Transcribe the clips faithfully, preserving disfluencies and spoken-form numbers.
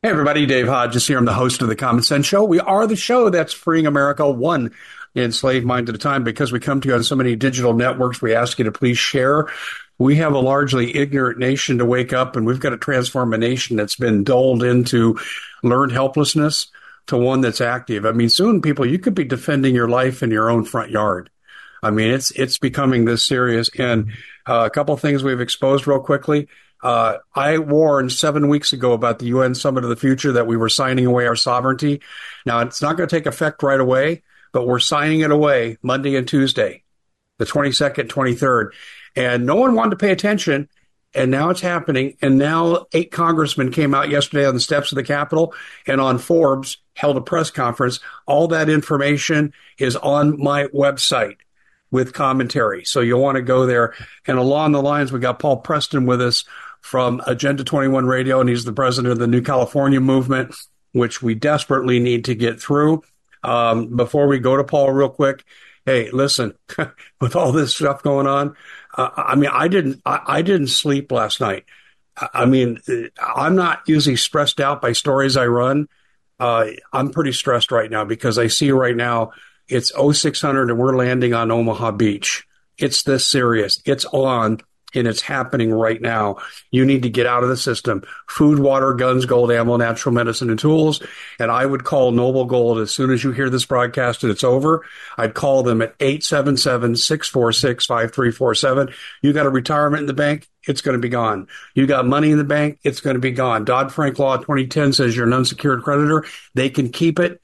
Hey, everybody, Dave Hodges here. I'm the host of the Common Sense Show. We are the show that's freeing America one enslaved mind at a time. Because we come to you on so many digital networks, we ask you to please share. We have a largely ignorant nation to wake up, and we've got to transform a nation that's been dulled into learned helplessness to one that's active. I mean, soon, people, you could be defending your life in your own front yard. I mean, it's it's becoming this serious. And uh, a couple of things we've exposed real quickly. Uh, I warned seven weeks ago about the U N Summit of the Future that we were signing away our sovereignty. Now, it's not going to take effect right away, but we're signing it away Monday and Tuesday, the twenty-second, twenty-third. And no one wanted to pay attention, and now it's happening. And now eight congressmen came out yesterday on the steps of the Capitol and on Forbes held a press conference. All that information is on my website with commentary. So you'll want to go there. And along the lines, we got Paul Preston with us from Agenda twenty-one Radio, and he's the president of the New California Movement, which we desperately need to get through. Um, before we go to Paul real quick, hey, listen, with all this stuff going on, uh, I mean, I didn't, I, I didn't sleep last night. I mean, I'm not usually stressed out by stories I run. Uh, I'm pretty stressed right now because I see right now it's oh six hundred and we're landing on Omaha Beach. It's this serious. It's on. And it's happening right now. You need to get out of the system. Food, water, guns, gold, ammo, natural medicine, and tools. And I would call Noble Gold as soon as you hear this broadcast and it's over. I'd call them at eight seven seven, six four six, five three four seven. You got a retirement in the bank, it's going to be gone. You got money in the bank, it's going to be gone. Dodd-Frank Law twenty ten says you're an unsecured creditor. They can keep it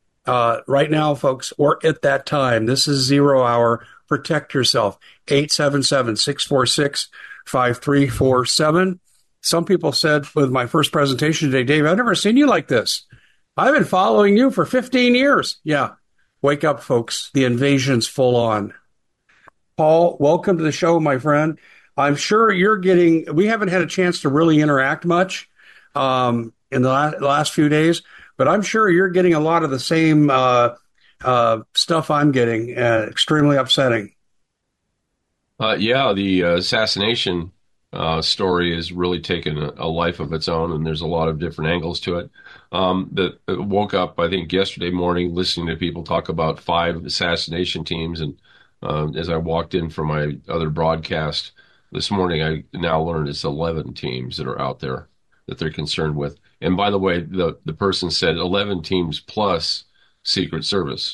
uh, right now, folks, or at that time. This is zero hour. Protect yourself. eight seven seven, six four six, five three four seven. Some people said with my first presentation today, Dave, I've never seen you like this. I've been following you for fifteen years. Yeah. Wake up, folks. The invasion's full on. Paul, welcome to the show, my friend. I'm sure you're getting, we haven't had a chance to really interact much um, in the last, last few days, but I'm sure you're getting a lot of the same uh Uh, stuff I'm getting, uh, extremely upsetting. Uh, yeah, the uh, assassination uh, story has really taken a, a life of its own, and there's a lot of different angles to it. Um, that uh, woke up, I think, yesterday morning listening to people talk about five assassination teams, and uh, as I walked in from my other broadcast this morning, I now learned it's eleven teams that are out there that they're concerned with. And by the way, the the person said eleven teams plus Secret Service.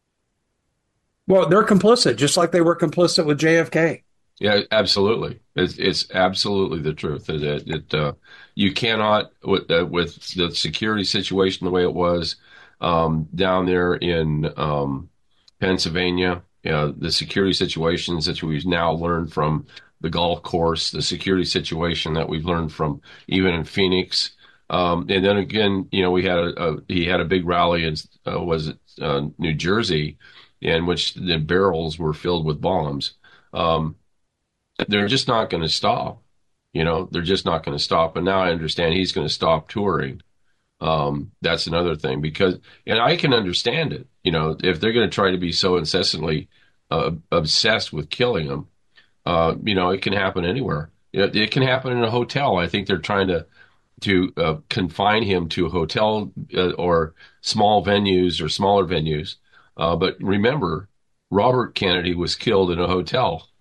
Well, they're complicit, just like they were complicit with J F K. Yeah, absolutely. It's, it's absolutely the truth. It, it, it uh, you cannot with uh, with the security situation the way it was um, down there in um, Pennsylvania. Uh, the security situations that we've now learned from the golf course, the security situation that we've learned from even in Phoenix. Um, and then again, you know, we had a, a he had a big rally in uh, was it uh, New Jersey, in which the barrels were filled with bombs. Um, they're just not going to stop. You know, they're just not going to stop. And now I understand he's going to stop touring. Um, that's another thing because, and I can understand it. You know, if they're going to try to be so incessantly uh, obsessed with killing him, uh, you know, it can happen anywhere. It, it can happen in a hotel. I think they're trying to to uh, confine him to a hotel uh, or small venues or smaller venues. Uh, but remember, Robert Kennedy was killed in a hotel.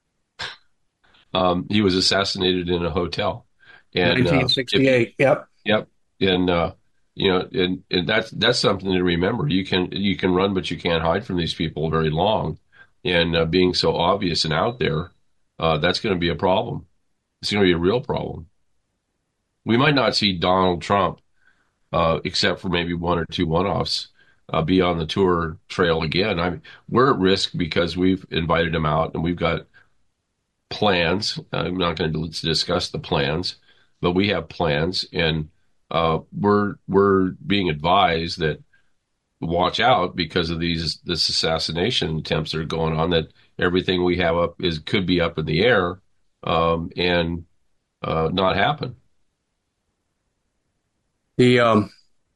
Um, he was assassinated in a hotel. And, nineteen sixty-eight. Uh, if, yep. Yep. And, uh, you know, and, and that's, that's something to remember. You can, you can run, but you can't hide from these people very long. And uh, being so obvious and out there, uh, that's going to be a problem. It's going to be a real problem. We might not see Donald Trump, uh, except for maybe one or two one-offs, uh, be on the tour trail again. I mean, we're at risk because we've invited him out and we've got plans. I'm not going to discuss the plans, but we have plans, and uh, we're we're being advised that watch out because of these this assassination attempts that are going on. That everything we have up is could be up in the air um, and uh, not happen. The um,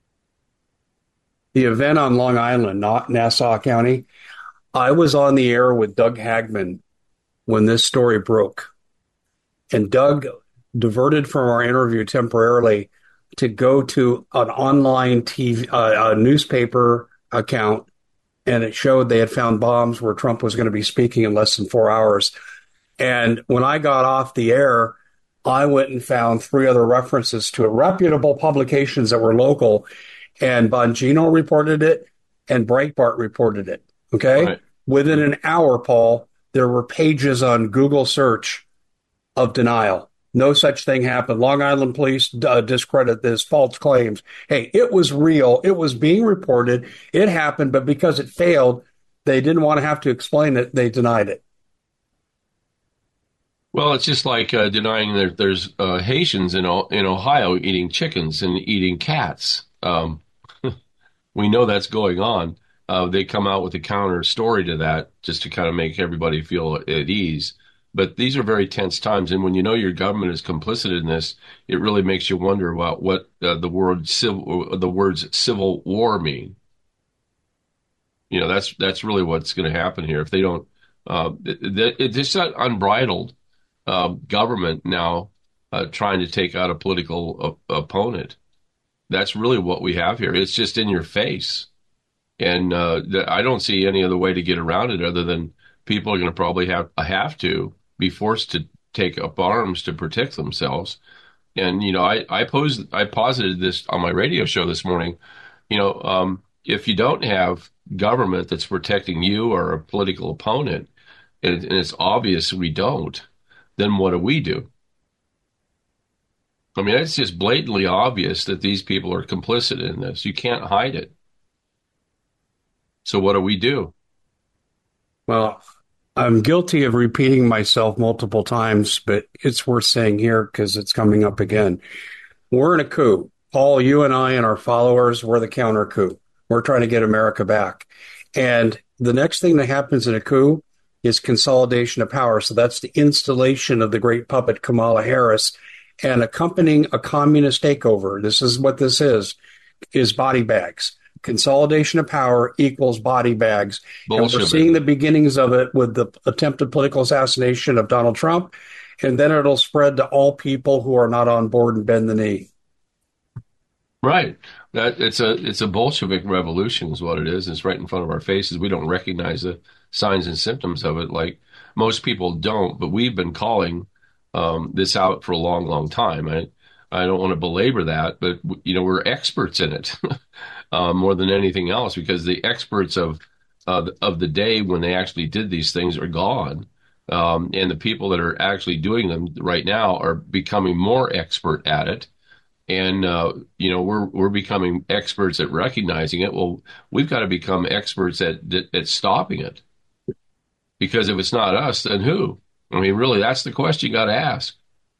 the event on Long Island, not Nassau County. I was on the air with Doug Hagman when this story broke, and Doug diverted from our interview temporarily to go to an online T V, uh, a newspaper account, and it showed they had found bombs where Trump was going to be speaking in less than four hours. And when I got off the air, I went and found three other references to reputable publications that were local, and Bongino reported it, and Breitbart reported it. Okay, Right. Within an hour, Paul, there were pages on Google search of denial. No such thing happened. Long Island police uh, discredit this, false claims. Hey, it was real. It was being reported. It happened, but because it failed, they didn't want to have to explain it. They denied it. Well, it's just like uh, denying that there's uh, Haitians in o- in Ohio eating chickens and eating cats. Um, we know that's going on. Uh, they come out with a counter story to that just to kind of make everybody feel at ease. But these are very tense times, and when you know your government is complicit in this, it really makes you wonder about what uh, the word civil, the words civil war mean. You know, that's that's really what's going to happen here if they don't. Uh, it, it's just that unbridled uh, government now uh, trying to take out a political uh, opponent. That's really what we have here. It's just in your face. And uh, th- I don't see any other way to get around it other than people are going to probably have have to be forced to take up arms to protect themselves. And you know, I I posed I posited this on my radio show this morning. You know, um, if you don't have government that's protecting you or a political opponent, and, and it's obvious we don't, then what do we do? I mean, it's just blatantly obvious that these people are complicit in this. You can't hide it. So what do we do? Well, I'm guilty of repeating myself multiple times, but it's worth saying here because it's coming up again. We're in a coup. Paul, you and I and our followers, we're the counter coup. We're trying to get America back. And the next thing that happens in a coup is consolidation of power. So that's the installation of the great puppet Kamala Harris and accompanying a communist takeover. This is what this is, is body bags. Consolidation of power equals body bags. Bullshit. And we're seeing the beginnings of it with the attempted political assassination of Donald Trump. And then it'll spread to all people who are not on board and bend the knee. Right. That it's a it's a Bolshevik revolution is what it is. It's right in front of our faces. We don't recognize the signs and symptoms of it like most people don't, but we've been calling um, this out for a long, long time. I I don't want to belabor that, but you know, we're experts in it uh, more than anything else because the experts of uh, of the day when they actually did these things are gone. Um, and the people that are actually doing them right now are becoming more expert at it. And uh, you know, we're we're becoming experts at recognizing it. Well, we've got to become experts at at stopping it. Because if it's not us, then who? I mean, really, that's the question you got to ask.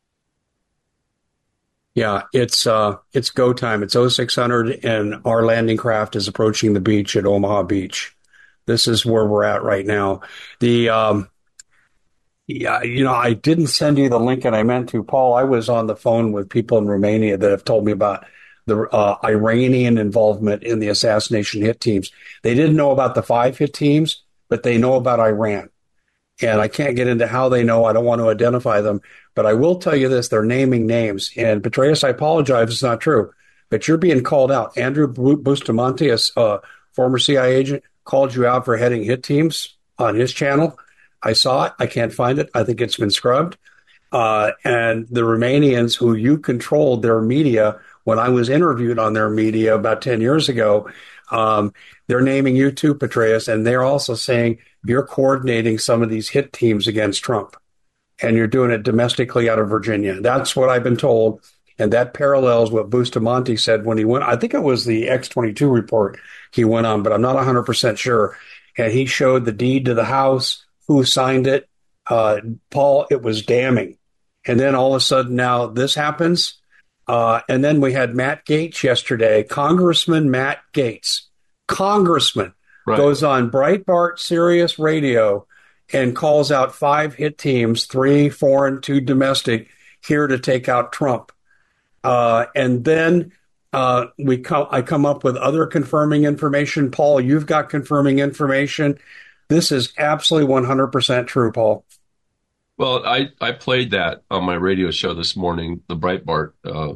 Yeah, it's uh, it's go time. It's oh six hundred, and our landing craft is approaching the beach at Omaha Beach. This is where we're at right now. The um, Yeah, you know, I didn't send you the link, and I meant to. Paul, I was on the phone with people in Romania that have told me about the uh, Iranian involvement in the assassination hit teams. They didn't know about the five hit teams, but they know about Iran. And I can't get into how they know. I don't want to identify them. But I will tell you this, they're naming names. And Petraeus, I apologize, it's not true. But you're being called out. Andrew Bustamante, a uh, former C I A agent, called you out for heading hit teams on his channel. I saw it. I can't find it. I think it's been scrubbed. Uh, and the Romanians who you controlled their media when I was interviewed on their media about ten years ago, um, they're naming you too, Petraeus, and they're also saying you're coordinating some of these hit teams against Trump, and you're doing it domestically out of Virginia. That's what I've been told, and that parallels what Bustamante said when he went, I think it was the X twenty-two report he went on, but I'm not one hundred percent sure. And he showed the deed to the house, who signed it. Uh, Paul, it was damning. And then all of a sudden now this happens. Uh, and then we had Matt Gaetz yesterday, Congressman Matt Gaetz, Congressman, right, goes on Breitbart Sirius Radio and calls out five hit teams, three foreign, two domestic, here to take out Trump. Uh, and then uh, we come, I come up with other confirming information. Paul, you've got confirming information. This is absolutely one hundred percent true, Paul. Well, I, I played that on my radio show this morning, the Breitbart uh,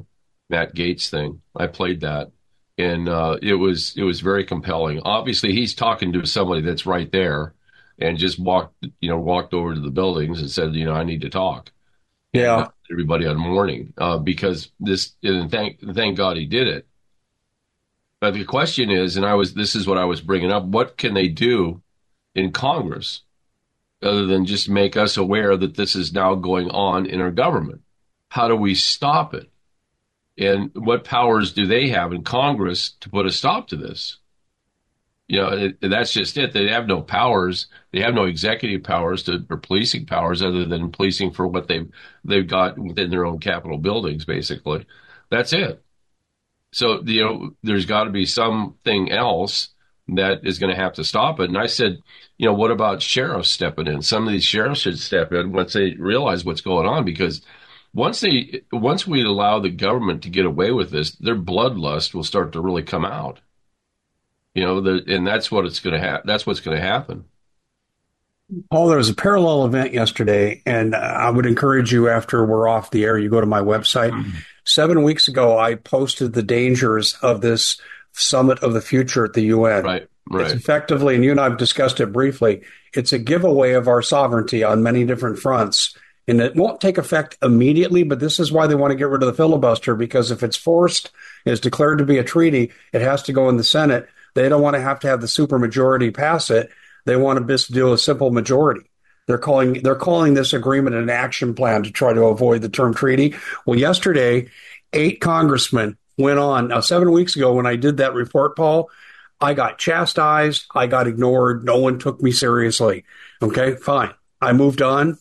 Matt Gaetz thing. I played that, and uh, it was it was very compelling. Obviously, he's talking to somebody that's right there, and just walked you know walked over to the buildings and said, you know, I need to talk, and uh, Yeah. everybody on morning uh, because this and thank thank God he did it. But the question is, and I was this is what I was bringing up: what can they do in Congress other than just make us aware that this is now going on in our government? How do we stop it? And what powers do they have in Congress to put a stop to this? You know, it, that's just it. They have no powers. They have no executive powers to, or policing powers other than policing for what they've they've got within their own Capitol buildings, basically. That's it. So, you know, there's got to be something else that is going to have to stop it. And I said, you know, what about sheriffs stepping in? Some of these sheriffs should step in once they realize what's going on, because once they once we allow the government to get away with this, their bloodlust will start to really come out. You know, the, and that's what it's going to happen. That's what's going to happen. Paul, there was a parallel event yesterday, and I would encourage you after we're off the air, you go to my website. Seven weeks ago, I posted the dangers of this summit of the future at the U N. Right, right. It's effectively, and you and I have discussed it briefly, it's a giveaway of our sovereignty on many different fronts. And it won't take effect immediately, but this is why they want to get rid of the filibuster, because if it's forced, is declared to be a treaty, it has to go in the Senate. They don't want to have to have the supermajority pass it. They want to just do a simple majority. They're calling they're calling this agreement an action plan to try to avoid the term treaty. Well, yesterday, eight congressmen went on. Now, seven weeks ago, when I did that report, Paul, I got chastised. I got ignored. No one took me seriously. Okay, fine. I moved on.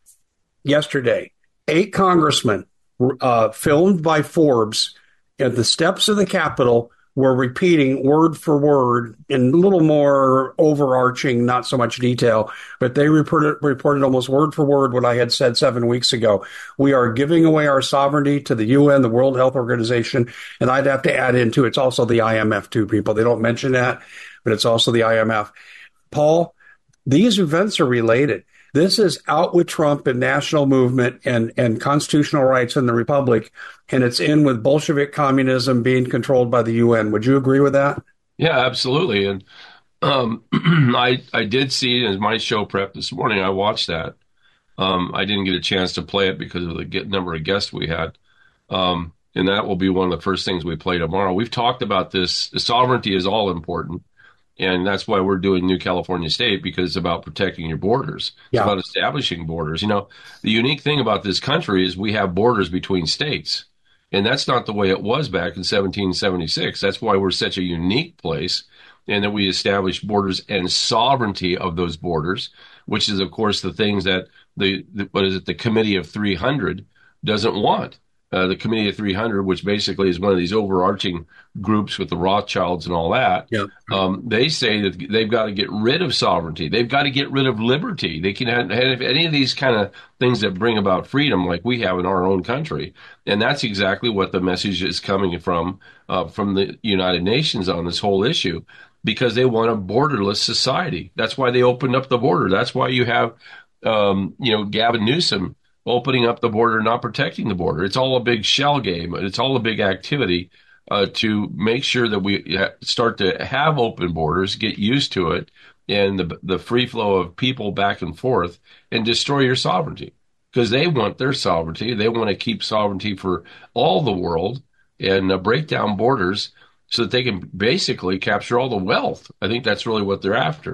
Yesterday, eight congressmen uh, filmed by Forbes at the steps of the Capitol were repeating word for word in a little more overarching, not so much detail, but they reported, reported almost word for word what I had said seven weeks ago. We are giving away our sovereignty to the U N, the World Health Organization, and I'd have to add into it's also the I M F too, people. They don't mention that, but it's also the I M F. Paul, these events are related. This is out with Trump and national movement and, and constitutional rights in the republic, and it's in with Bolshevik communism being controlled by the U N. Would you agree with that? Yeah, absolutely. And um, I I did see in my show prep this morning. I watched that. Um, I didn't get a chance to play it because of the get, number of guests we had, um, and that will be one of the first things we play tomorrow. We've talked about this. The sovereignty is all important. And that's why we're doing New California State, because it's about protecting your borders. It's Yeah. about establishing borders. You know, the unique thing about this country is we have borders between states. And that's not the way it was back in seventeen seventy-six. That's why we're such a unique place, and that we established borders and sovereignty of those borders, which is, of course, the things that the, the what is it, the Committee of three hundred doesn't want. Uh, the Committee of three hundred, which basically is one of these overarching groups with the Rothschilds and all that, Yeah. um, they say that they've got to get rid of sovereignty. They've got to get rid of liberty. They can have, have any of these kind of things that bring about freedom like we have in our own country. And that's exactly what the message is coming from, uh, from the United Nations on this whole issue, because they want a borderless society. That's why they opened up the border. That's why you have, um, you know, Gavin Newsom opening up the border, not protecting the border. It's all a big shell game. It's all a big activity uh, to make sure that we start to have open borders, get used to it, and the the free flow of people back and forth, and destroy your sovereignty, because they want their sovereignty. They want to keep sovereignty for all the world and uh, break down borders so that they can basically capture all the wealth. I think that's really what they're after.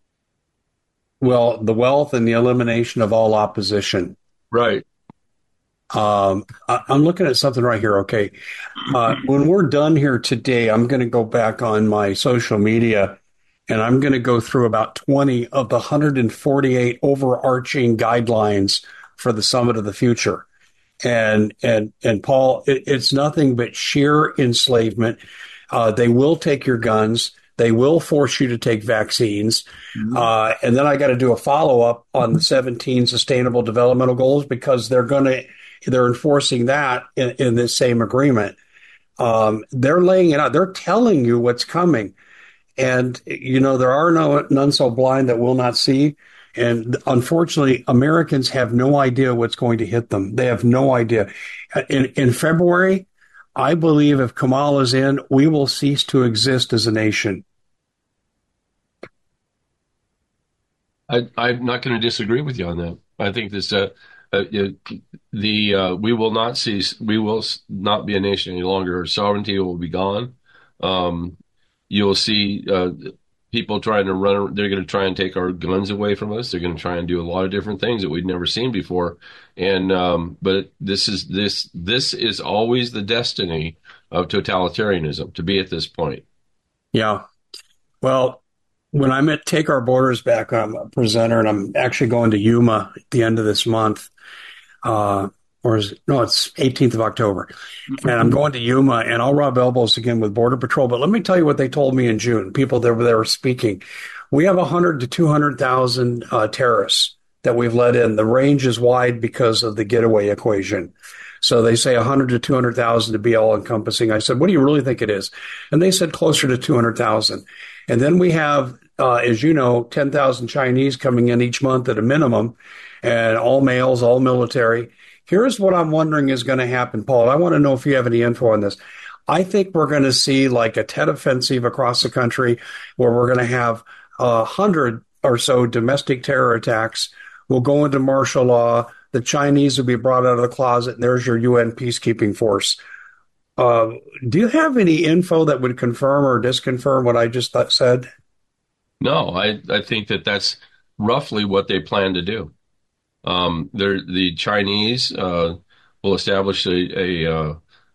Well, the wealth and the elimination of all opposition. Right. Um, I, I'm looking at something right here. Okay. Uh, when we're done here today, I'm going to go back on my social media and I'm going to go through about twenty of the one hundred forty-eight overarching guidelines for the Summit of the Future. And, and, and Paul, it, it's nothing but sheer enslavement. Uh, they will take your guns. They will force you to take vaccines. Mm-hmm. Uh, and then I got to do a follow up on the seventeen sustainable developmental goals, because they're going to, they're enforcing that in, in this same agreement. Um, they're laying it out. They're telling you what's coming. And, you know, there are no, none so blind that will not see. And unfortunately, Americans have no idea what's going to hit them. They have no idea. In, in February, I believe if Kamala is in, we will cease to exist as a nation. I, I'm not going to disagree with you on that. I think this, uh, uh, the uh, we will not cease. We will not be a nation any longer. Our sovereignty will be gone. Um, you'll see uh, people trying to run. They're going to try and take our guns away from us. They're going to try and do a lot of different things that we've never seen before. And um, but this is this this is always the destiny of totalitarianism to be at this point. Yeah. Well, when I'm at Take Our Borders Back, I'm a presenter, and I'm actually going to Yuma at the end of this month. Uh, or is it, no, it's eighteenth of October. And I'm going to Yuma, and I'll rub elbows again with Border Patrol. But let me tell you what they told me in June, people that were there speaking. We have one hundred to two hundred thousand uh, terrorists that we've let in. The range is wide because of the getaway equation. So they say one hundred to two hundred thousand to be all encompassing. I said, what do you really think it is? And they said closer to two hundred thousand. And then we have, uh, as you know, ten thousand Chinese coming in each month at a minimum, and all males, all military. Here's what I'm wondering is going to happen, Paul. I want to know if you have any info on this. I think we're going to see like a Tet offensive across the country where we're going to have a hundred or so domestic terror attacks. We'll go into martial law. The Chinese will be brought out of the closet, and there's your U N peacekeeping force. Uh, do you have any info that would confirm or disconfirm what I just th- said? No, I, I think that that's roughly what they plan to do. Um, the Chinese uh, will establish a a, uh,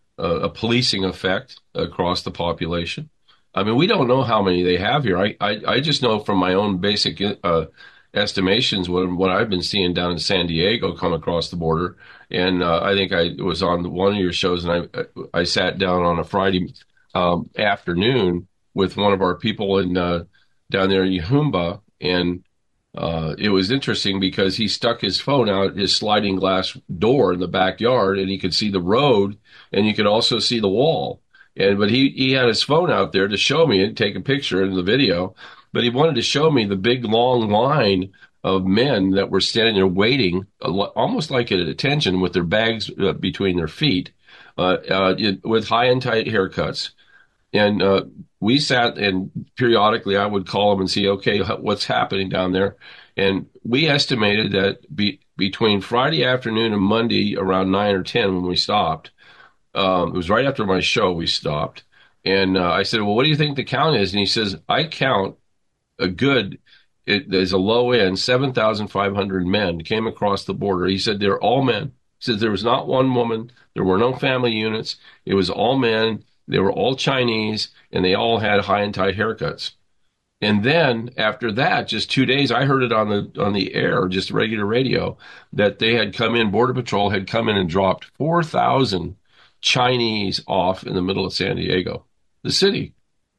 a policing effect across the population. I mean, we don't know how many they have here. I, I, I just know from my own basic uh, estimations what what I've been seeing down in San Diego come across the border. And uh, I think I was on one of your shows, and I I sat down on a Friday um, afternoon with one of our people in uh, down there in Yahumba, and uh, it was interesting because he stuck his phone out his sliding glass door in the backyard, and he could see the road, and you could also see the wall. And but he he had his phone out there to show me and take a picture in the video, but he wanted to show me the big long line of men that were standing there waiting, almost like at attention, with their bags uh, between their feet, uh, uh, with high and tight haircuts. And uh, we sat, and periodically I would call them and see, okay, what's happening down there? And we estimated that be, between Friday afternoon and Monday around nine or ten when we stopped, um, it was right after my show we stopped. And uh, I said, well, what do you think the count is? And he says, I count a good, it, there's a low end, seven thousand five hundred men came across the border. He said, they're all men. He said, there was not one woman. There were no family units. It was all men. They were all Chinese, and they all had high and tight haircuts. And then after that, just two days, I heard it on the on the air, just regular radio, that they had come in, Border Patrol had come in and dropped four thousand Chinese off in the middle of San Diego. The city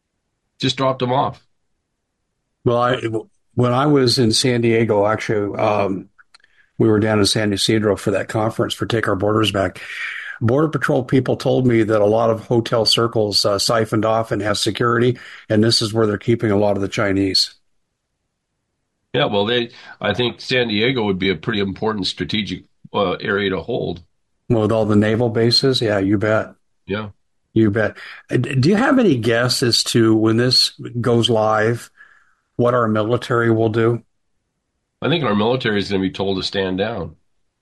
just dropped them off. Well, I, when I was in San Diego, actually, um, we were down in San Ysidro for that conference for Take Our Borders Back. Border Patrol people told me that a lot of hotel circles uh, siphoned off and has security, and this is where they're keeping a lot of the Chinese. Yeah, well, they. I think San Diego would be a pretty important strategic uh, area to hold. Well, with all the naval bases, yeah, you bet. Yeah. You bet. Do you have any guess as to when this goes live, what our military will do? I think our military is going to be told to stand down.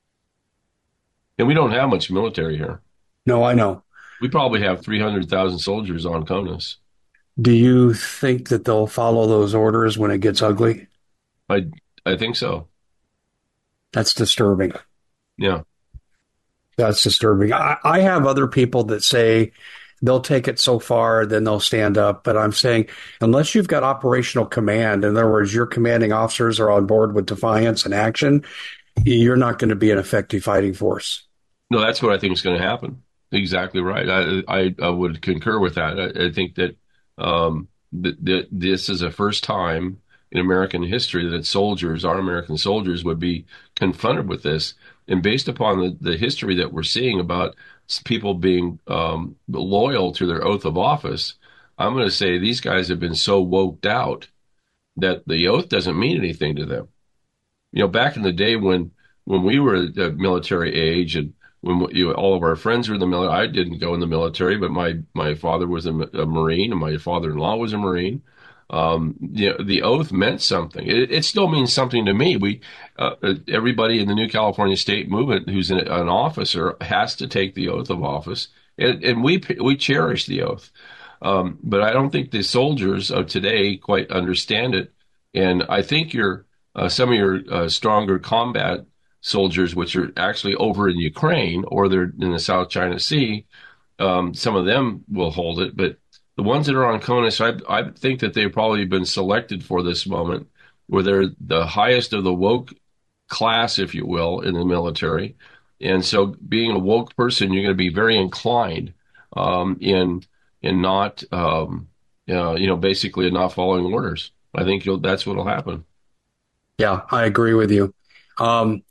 And we don't have much military here. No, I know. We probably have three hundred thousand soldiers on CONUS. Do you think that they'll follow those orders when it gets ugly? I I think so. That's disturbing. Yeah. That's disturbing. I, I have other people that say they'll take it so far, then they'll stand up. But I'm saying, unless you've got operational command, in other words, your commanding officers are on board with defiance and action, you're not going to be an effective fighting force. No, that's what I think is going to happen. Exactly right. I I, I would concur with that. I, I think that um, th- th- this is the first time in American history that soldiers, our American soldiers, would be confronted with this. And based upon the, the history that we're seeing about people being um, loyal to their oath of office, I'm going to say these guys have been so woked out that the oath doesn't mean anything to them. You know, back in the day when when we were at the military age and when you, all of our friends were in the military. I didn't go in the military, but my my father was a, a Marine, and my father-in-law was a Marine. Um, you know, the oath meant something. It, it still means something to me. We, uh, everybody in the New California State Movement who's an, an officer has to take the oath of office, and, and we we cherish the oath. Um, but I don't think the soldiers of today quite understand it. And I think your uh, some of your uh, stronger combat soldiers, which are actually over in Ukraine or they're in the South China Sea, um, some of them will hold it. But the ones that are on CONUS, I, I think that they've probably been selected for this moment, where they're the highest of the woke class, if you will, in the military. And so, being a woke person, you're going to be very inclined um, in in not, um, uh, you know, basically in not following orders. I think you'll, that's what'll happen. Yeah, I agree with you. Um,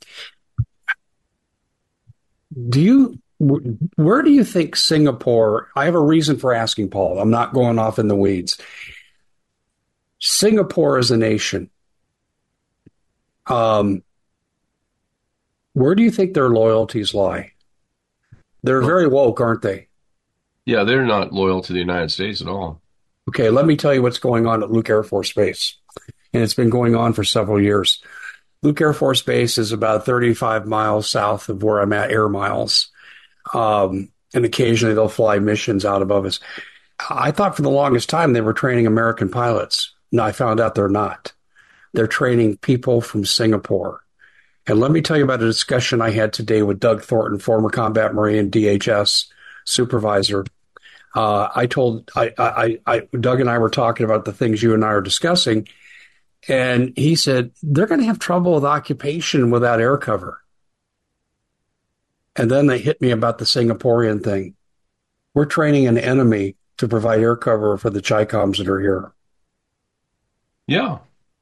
do you, where do you think Singapore, I have a reason for asking, Paul. I'm not going off in the weeds. Singapore as a nation, um, where do you think their loyalties lie? They're very woke, aren't they? Yeah, they're not loyal to the United States at all. Okay, let me tell you what's going on at Luke Air Force Base. And it's been going on for several years. Luke Air Force Base is about thirty-five miles south of where I'm at, air miles. Um, and occasionally they'll fly missions out above us. I thought for the longest time they were training American pilots. No, I found out they're not. They're training people from Singapore. And let me tell you about a discussion I had today with Doug Thornton, former combat Marine, D H S supervisor. Uh, I told I, I, I, Doug and I were talking about the things you and I are discussing, and he said they're going to have trouble with occupation without air cover. And then they hit me about the Singaporean thing. We're training an enemy to provide air cover for the Chi-Coms that are here. Yeah.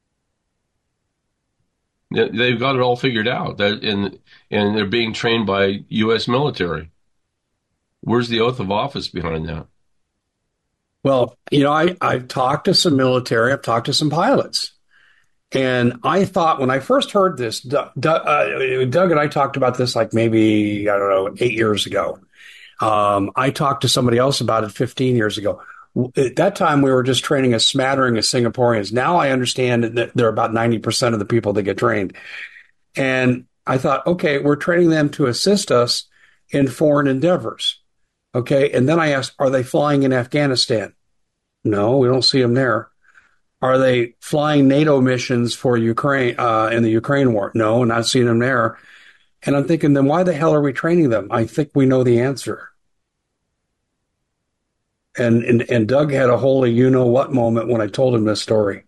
They've got it all figured out, that, and and they're being trained by U S military. Where's the oath of office behind that? Well, you know, I, I've talked to some military, I've talked to some pilots. And I thought when I first heard this, Doug, uh, Doug and I talked about this like maybe, I don't know, eight years ago. Um, I talked to somebody else about it fifteen years ago. At that time, we were just training a smattering of Singaporeans. Now I understand that they're about ninety percent of the people that get trained. And I thought, okay, we're training them to assist us in foreign endeavors. Okay. And then I asked, are they flying in Afghanistan? No, we don't see them there. Are they flying NATO missions for Ukraine uh, in the Ukraine war? No, not seeing them there. And I'm thinking, then why the hell are we training them? I think we know the answer. And and, and Doug had a holy you-know-what moment when I told him this story.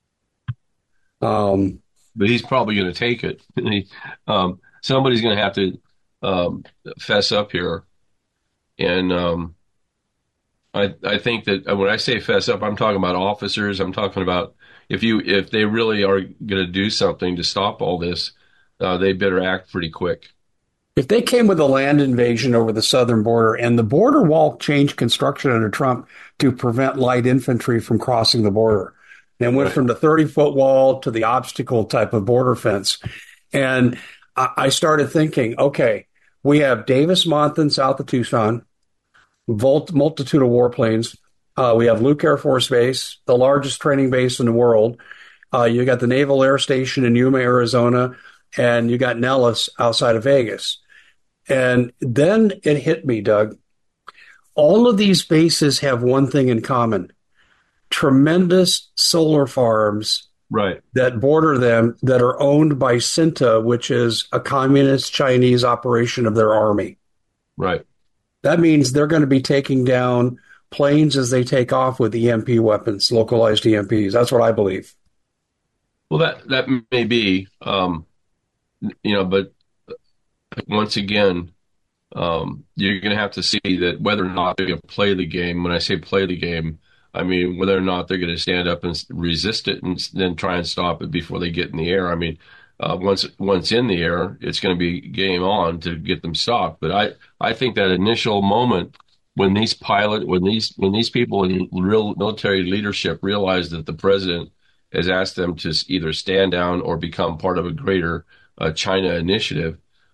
Um, but he's probably going to take it. um, somebody's going to have to um, fess up here. And um, I, I think that when I say fess up, I'm talking about officers. I'm talking about if you if they really are going to do something to stop all this, uh, they better act pretty quick. If they came with a land invasion over the southern border and the border wall changed construction under Trump to prevent light infantry from crossing the border, and went right from the thirty-foot wall to the obstacle type of border fence, and I, I started thinking, okay, we have Davis Monthan south of Tucson, Volt, multitude of warplanes. Uh, we have Luke Air Force Base, the largest training base in the world. Uh, you got the Naval Air Station in Yuma, Arizona, and you got Nellis outside of Vegas. And then it hit me, Doug. All of these bases have one thing in common: tremendous solar farms right that border them that are owned by Cinta, which is a communist Chinese operation of their army. Right. That means they're going to be taking down planes as they take off with E M P weapons, localized E M Ps. That's what I believe. Well, that, that may be, um, you know, but once again, um, you're going to have to see that whether or not they're going to play the game. When I say play the game, I mean whether or not they're going to stand up and resist it and then try and stop it before they get in the air. I mean, uh, once once in the air, it's going to be game on to get them stopped. But I, I think that initial moment when these pilot, when these when these people in real military leadership realize that the president has asked them to either stand down or become part of a greater uh, China initiative,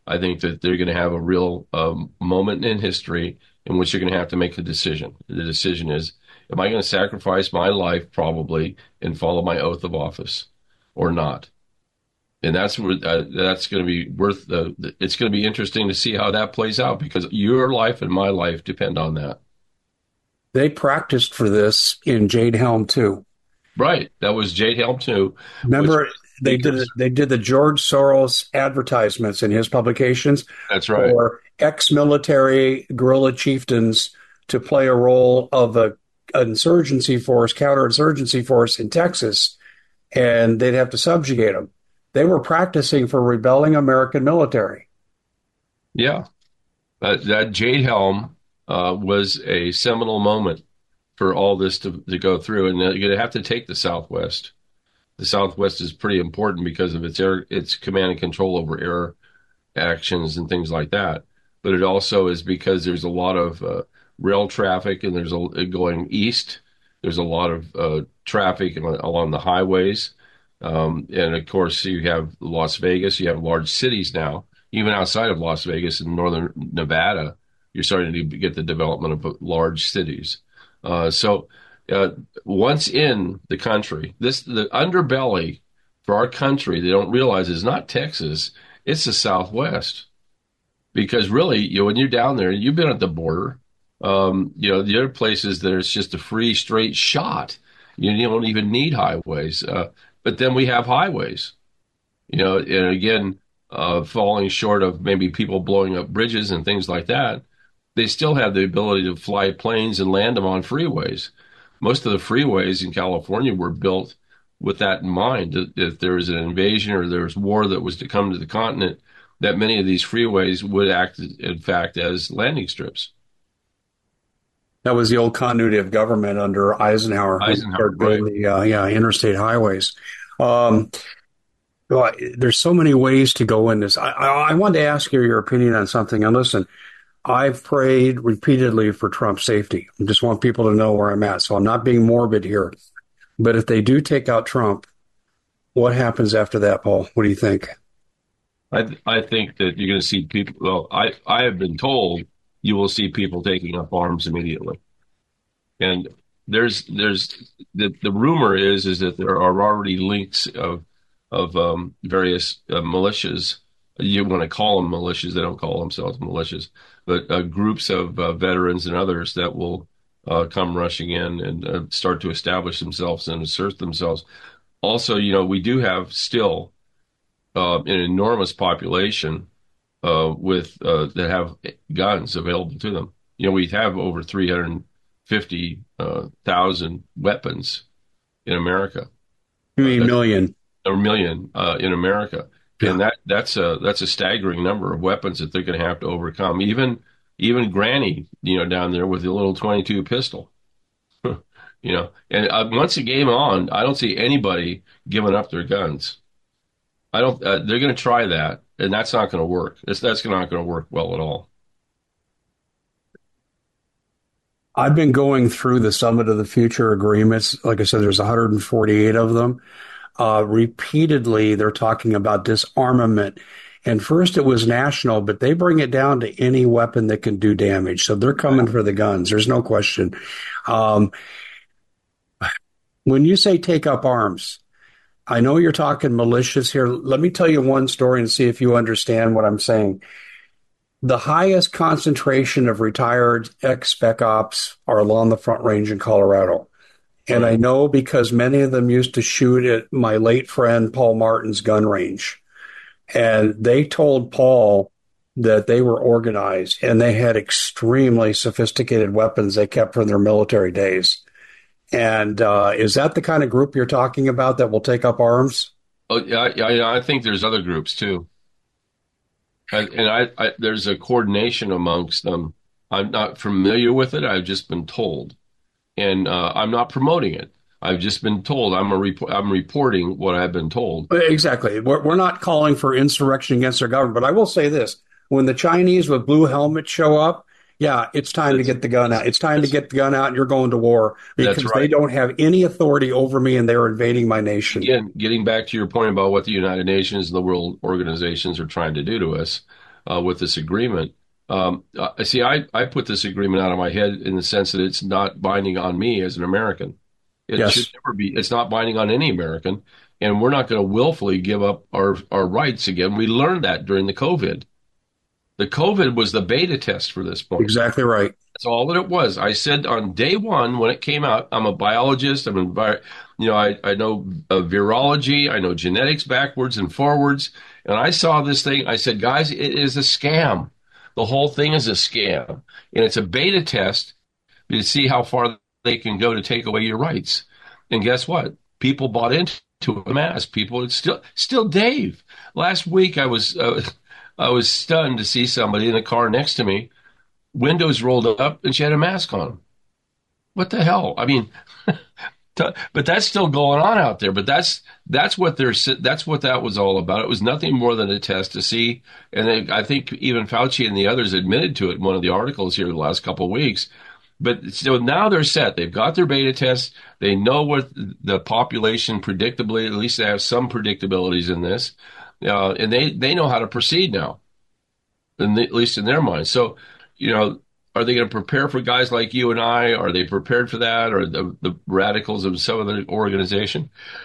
I think that they're going to have a real um, moment in history in which you're going to have to make a decision. The decision is, am I going to sacrifice my life probably and follow my oath of office or not? And that's where uh, that's going to be worth the. It's going to be interesting to see how that plays out because your life and my life depend on that. They practiced for this in Jade Helm too. Right, that was Jade Helm too. Remember, they did it, they did the George Soros advertisements in his publications. That's right. For ex-military guerrilla chieftains to play a role of a insurgency force, counterinsurgency force in Texas, and they'd have to subjugate them. They were practicing for rebelling American military. Yeah, that, that Jade Helm uh, was a seminal moment for all this to, to go through, and you're going to have to take the Southwest. The Southwest is pretty important because of its air, its command and control over air actions and things like that. But it also is because there's a lot of uh, rail traffic, and there's a going east. There's a lot of uh, traffic along the highways, um, and of course you have Las Vegas. You have large cities now, even outside of Las Vegas in northern Nevada. You're starting to get the development of large cities. Uh, so uh, once in the country, this the underbelly for our country they don't realize is not Texas, it's the Southwest. Because really, you know, when you're down there, you've been at the border. Um, you know, the other places that it's just a free, straight shot. You, you don't even need highways. Uh, but then we have highways. You know, and again, uh, falling short of maybe people blowing up bridges and things like that, they still have the ability to fly planes and land them on freeways. Most of the freeways in California were built with that in mind. That if there was an invasion or there was war that was to come to the continent, that many of these freeways would act, in fact, as landing strips. That was the old continuity of government under Eisenhower. Eisenhower, right. The uh, yeah, interstate highways. Um, well, there's so many ways to go in this. I, I, I wanted to ask you your opinion on something. And listen, I've prayed repeatedly for Trump's safety. I just want people to know where I'm at. So I'm not being morbid here. But if they do take out Trump, what happens after that, Paul? What do you think? I I think that you're going to see people. Well, I, I have been told you will see people taking up arms immediately, and there's there's the the rumor is is that there are already links of of um, various uh, militias. You want to call them militias? They don't call themselves militias, but uh, groups of uh, veterans and others that will uh, come rushing in and uh, start to establish themselves and assert themselves. Also, you know, we do have still. Uh, an enormous population uh, with uh, that have guns available to them. You know, we have over three hundred fifty thousand uh, weapons in America. You mean uh, million? A million uh, in America, yeah. And that that's a that's a staggering number of weapons that they're going to have to overcome. Even even Granny, you know, down there with the little twenty-two pistol. You know, and uh, once the game on, I don't see anybody giving up their guns. I don't. Uh, they're going to try that, and that's not going to work. It's, that's not going to work well at all. I've been going through the Summit of the Future agreements. Like I said, there's one hundred forty-eight of them. Uh, repeatedly, they're talking about disarmament. And first it was national, but they bring it down to any weapon that can do damage. So they're coming for the guns. There's no question. Um, when you say take up arms, I know you're talking militias here. Let me tell you one story and see if you understand what I'm saying. The highest concentration of retired ex-spec ops are along the Front Range in Colorado. And I know because many of them used to shoot at my late friend Paul Martin's gun range. And they told Paul that they were organized and they had extremely sophisticated weapons they kept from their military days. And uh, is that the kind of group you're talking about that will take up arms? Oh, yeah, I, I think there's other groups too, and, and I, I, there's a coordination amongst them. I'm not familiar with it. I've just been told, and uh, I'm not promoting it. I've just been told. I'm a rep- I'm reporting what I've been told. Exactly. We're, we're not calling for insurrection against our government, but I will say this: when the Chinese with blue helmets show up, yeah, it's time that's, to get the gun out. It's time to get the gun out, and you're going to war because right. They don't have any authority over me, and they're invading my nation. Again, getting back to your point about what the United Nations and the world organizations are trying to do to us, uh, with this agreement. Um, uh, see, I, I put this agreement out of my head in the sense that it's not binding on me as an American. It should Yes, never be. It's not binding on any American, and we're not going to willfully give up our, our rights again. We learned that during the COVID. The COVID was the beta test for this point. exactly right. That's all that it was. I said on day one when it came out, I'm a biologist. I'm in, bi- you know, I, I know uh, virology. I know genetics backwards and forwards. And I saw this thing. I said, guys, it is a scam. The whole thing is a scam. And it's a beta test to see how far they can go to take away your rights. And guess what? People bought into a mass. People, it's still, still Dave. Last week I was, uh, I was stunned to see somebody in the car next to me, windows rolled up, and she had a mask on. What the hell? I mean, but that's still going on out there. But that's that's what they're that's what that was all about. It was nothing more than a test to see. And they, I think even Fauci and the others admitted to it in one of the articles here the last couple of weeks. But so now they're set. They've got their beta tests. They know what the population predictably, at least they have some predictabilities in this, uh, and they they know how to proceed now, in the, at least in their minds. So, you know, are they going to prepare for guys like you and I? Are they prepared for that? Or the, the radicals of some other organization?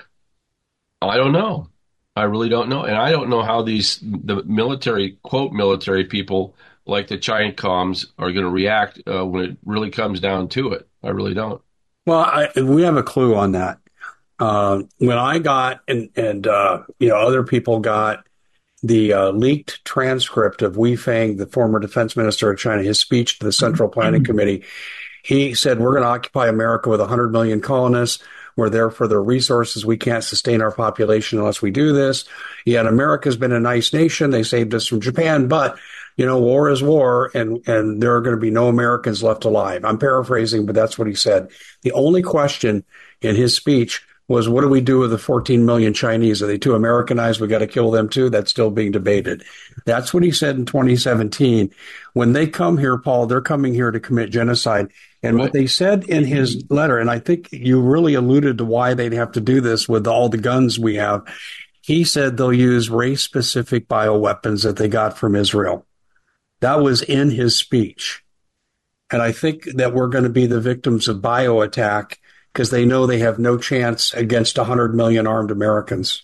I don't know. I really don't know. And I don't know how these, the military, quote, military people like the China comms are going to react uh, when it really comes down to it. I really don't. Well, I, we have a clue on that. Uh, when I got, and, and uh, you know, other people got the uh, leaked transcript of Wei Fang, the former defense minister of China, his speech to the Central Planning Committee. He said, we're going to occupy America with one hundred million colonists. We're there for the resources. We can't sustain our population unless we do this. Yet America's been a nice nation. They saved us from Japan, but you know, war is war, and, and there are going to be no Americans left alive. I'm paraphrasing, but that's what he said. The only question in his speech was, what do we do with the fourteen million Chinese? Are they too Americanized? We got to kill them too? That's still being debated. That's what he said in twenty seventeen. When they come here, Paul, they're coming here to commit genocide. And Right. what they said in his letter, and I think you really alluded to why they'd have to do this with all the guns we have. He said they'll use race-specific bioweapons that they got from Israel. That was in his speech. And I think that we're going to be the victims of bio attack because they know they have no chance against one hundred million armed Americans.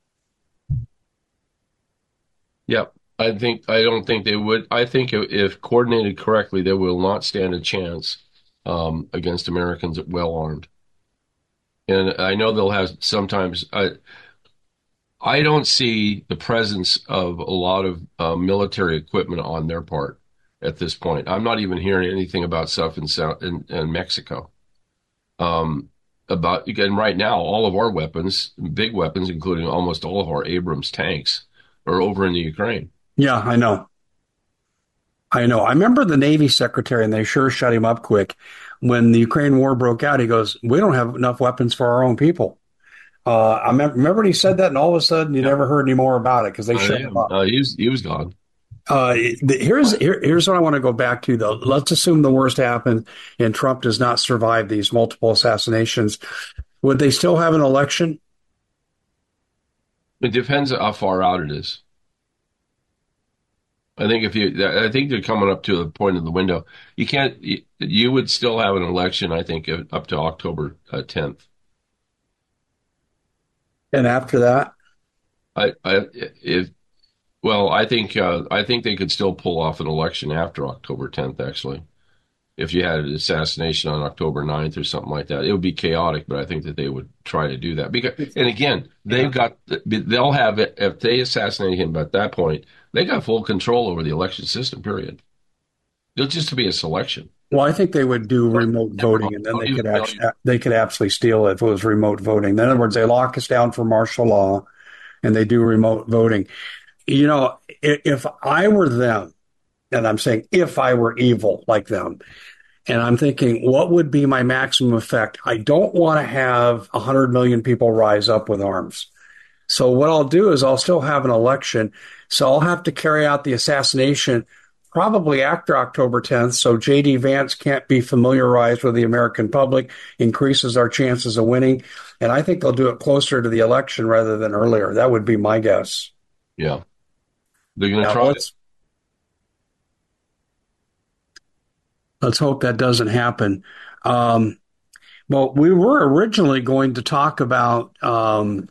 Yep. I think, I don't think they would. I think if, if coordinated correctly, they will not stand a chance um, against Americans well armed. And I know they'll have sometimes, I, I don't see the presence of a lot of uh, military equipment on their part at this point. I'm not even hearing anything about stuff in South in, in Mexico. Um, about again, right now, all of our weapons, big weapons, including almost all of our Abrams tanks, are over in the Ukraine. Yeah, I know. I know. I remember the Navy secretary, and they sure shut him up quick. When the Ukraine war broke out, he goes, we don't have enough weapons for our own people. Uh, I remember, remember when he said that, and all of a sudden you Yeah. never heard any more about it because they Uh, shut yeah. him up. Uh, he was he was gone. Uh, the, here's here, here's what I want to go back to, though. Let's assume the worst happened and Trump does not survive these multiple assassinations. Would they still have an election? It depends how far out it is. I think if you, I think they're coming up to the point of the window. You can't. You, you would still have an election. I think up to October uh, tenth. And after that? I, I, if, well, I think, uh, I think they could still pull off an election after October tenth. Actually, if you had an assassination on October ninth or something like that, it would be chaotic. But I think that they would try to do that because, and again, they've got, they'll have it if they assassinate him at that point. They got full control over the election system. Period. It'll just be a selection. Well, I think they would do remote voting, and then they could actually they could absolutely steal it if it was remote voting. In other words, they lock us down for martial law, and they do remote voting. You know, if, if I were them, and I'm saying if I were evil like them, and I'm thinking, what would be my maximum effect? I don't want to have one hundred million people rise up with arms. So what I'll do is I'll still have an election. So I'll have to carry out the assassination probably after October tenth, so J D. Vance can't be familiarized with the American public, increases our chances of winning. And I think they'll do it closer to the election rather than earlier. That would be my guess. Yeah. They're going to Now, try let's, it. Let's hope that doesn't happen. Um, well, we were originally going to talk about um,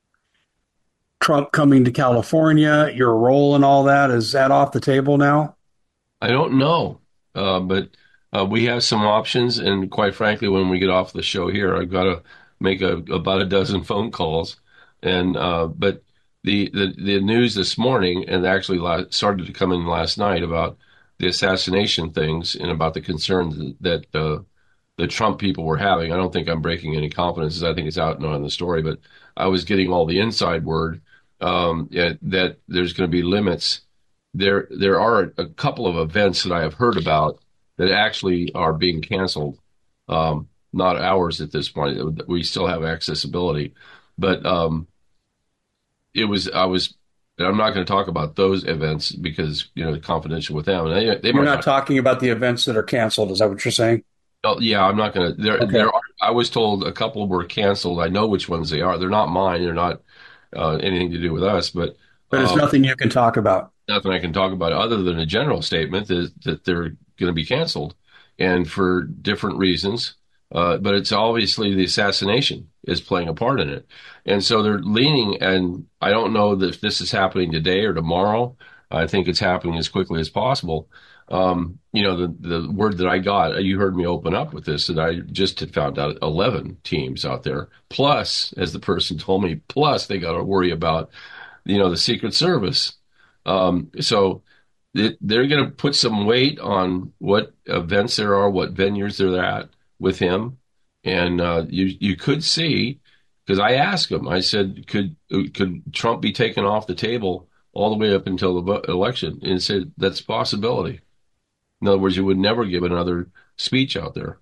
Trump coming to California, your role and all that. Is that off the table now? I don't know, uh, but uh, we have some options, and quite frankly, when we get off the show here, I've got to make a, about a dozen phone calls. And uh, but the, the the news this morning, and actually la- started to come in last night about the assassination things and about the concerns that uh, the Trump people were having. I don't think I'm breaking any confidences. I think it's out and on the story, but I was getting all the inside word um, yeah, that there's going to be limits. There, there are a couple of events that I have heard about that actually are being canceled. Um, not ours at this point. We still have accessibility, but um, it was. I was. I'm not going to talk about those events because you know confidential with them. And they, they You're might not not. talking about the events that are canceled. Is that what you're saying? Oh, yeah, I'm not going to. There, Okay. there are. I was told a couple were canceled. I know which ones they are. They're not mine. They're not uh, anything to do with us. But But it's um, nothing you can talk about. nothing I can talk about other than a general statement is that they're going to be canceled, and for different reasons. Uh, but it's obviously the assassination is playing a part in it, and so they're leaning. And I don't know that if this is happening today or tomorrow. I think it's happening as quickly as possible. Um, you know, the the word that I got, you heard me open up with this, that I just had found out eleven teams out there. Plus, as the person told me, plus they got to worry about, you know, the Secret Service. Um, so it, they're going to put some weight on what events there are, what venues they're at with him, and uh, you you could see, because I asked him, I said, could could Trump be taken off the table all the way up until the election? And he said that's a possibility. In other words, you would never give another speech out there.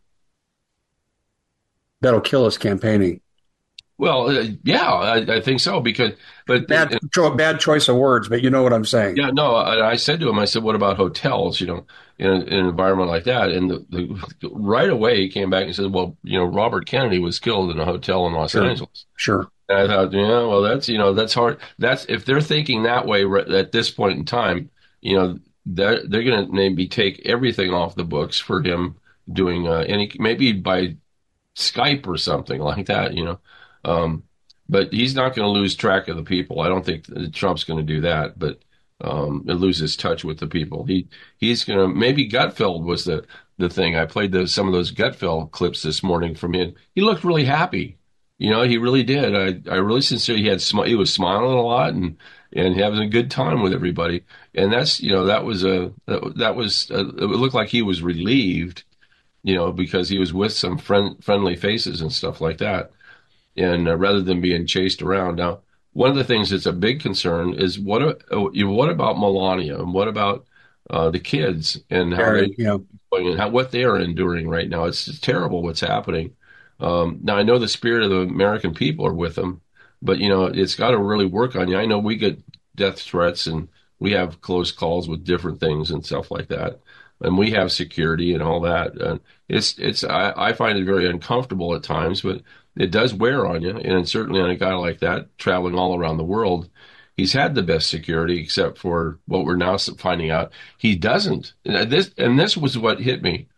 That'll kill us campaigning. Well, uh, yeah, I, I think so because, but Bad, uh, cho- bad choice of words, but you know what I'm saying. yeah, no, I, I said to him, I said, what about hotels, you know, in, in an environment like that? And the, the, right away he came back and said, well, you know, Robert Kennedy was killed in a hotel in Los Sure. Angeles. Sure. And I thought, yeah, well, that's, you know, that's hard. That's, if they're thinking that way right at this point in time, you know, they're, they're going to maybe take everything off the books for him doing uh, any, maybe by Skype or something like that, you know. Um, but he's not going to lose track of the people. I don't think Trump's going to do that, but um, it loses touch with the people. He he's going to maybe Gutfeld was the the thing. I played those some of those Gutfeld clips this morning from him. He looked really happy. You know, he really did. I I really sincerely he had smi- he was smiling a lot and and having a good time with everybody. And that's you know that was a that, that was a, it looked like he was relieved, you know, because he was with some friend, friendly faces and stuff like that. And uh, rather than being chased around. Now, one of the things that's a big concern is what uh, you know, what about Melania and what about uh, the kids and how Very, they you know, and how what they are enduring right now. It's just terrible what's happening. Um, now, I know the spirit of the American people are with them, but you know it's got to really work on you. I know we get death threats and we have close calls with different things and stuff like that, and we have security and all that. And it's it's I, I find it very uncomfortable at times, but it does wear on you, and certainly on a guy like that traveling all around the world, he's had the best security, except for what we're now finding out he doesn't. And this and this was what hit me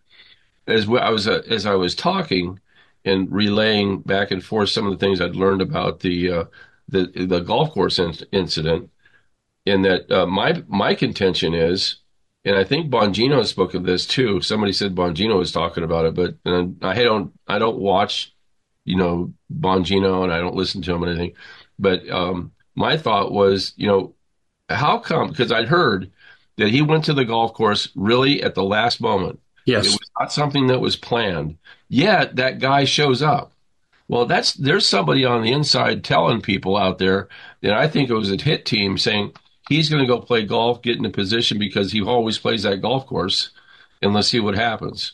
as I was uh, as I was talking and relaying back and forth some of the things I'd learned about the uh, the the golf course in- incident. In that uh, my my contention is, and I think Bongino spoke of this too. Somebody said Bongino was talking about it, but uh, I don't I don't watch you know, Bongino and I don't listen to him or anything. But um, my thought was, you know, how come? Because I'd heard that he went to the golf course really at the last moment. It yes. was not something that was planned. Yet that guy shows up. Well, that's there's somebody on the inside telling people out there, and I think it was a hit team saying he's going to go play golf, get in a position because he always plays that golf course, and let's see what happens.